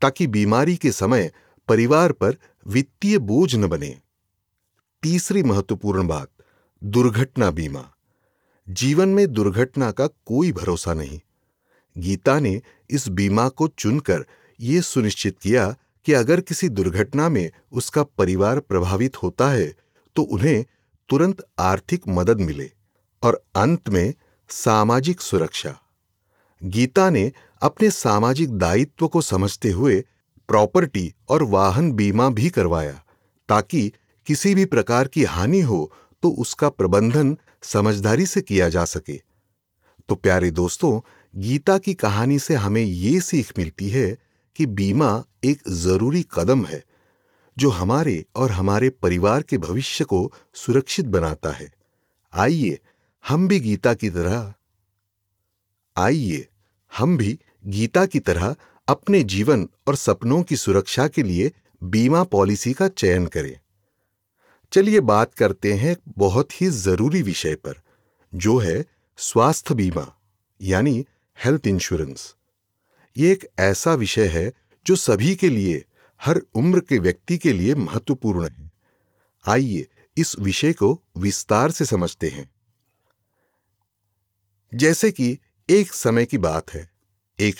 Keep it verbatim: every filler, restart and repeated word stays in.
ताकि बीमारी के समय परिवार पर वित्तीय बोझ न बने। तीसरी महत्वपूर्ण बात, दुर्घटना बीमा। जीवन में दुर्घटना का कोई भरोसा नहीं। गीता ने इस बीमा को चुनकर यह सुनिश्चित किया कि अगर किसी दुर्घटना में उसका परिवार प्रभावित होता है तो उन्हें तुरंत आर्थिक मदद मिले। और अंत में सामाजिक सुरक्षा। गीता ने अपने सामाजिक दायित्व को समझते हुए प्रॉपर्टी और वाहन बीमा भी करवाया, ताकि किसी भी प्रकार की हानि हो तो उसका प्रबंधन समझदारी से किया जा सके। तो प्यारे दोस्तों, गीता की कहानी से हमें ये सीख मिलती है कि बीमा एक जरूरी कदम है जो हमारे और हमारे परिवार के भविष्य को सुरक्षित बनाता है। आइए हम भी गीता की तरह आइए हम भी गीता की तरह अपने जीवन और सपनों की सुरक्षा के लिए बीमा पॉलिसी का चयन करें। चलिए बात करते हैं एक बहुत ही जरूरी विषय पर, जो है स्वास्थ्य बीमा यानी हेल्थ इंश्योरेंस। ये एक ऐसा विषय है जो सभी के लिए, हर उम्र के व्यक्ति के लिए महत्वपूर्ण है। आइए इस विषय को विस्तार से समझते हैं। जैसे कि एक समय की बात है,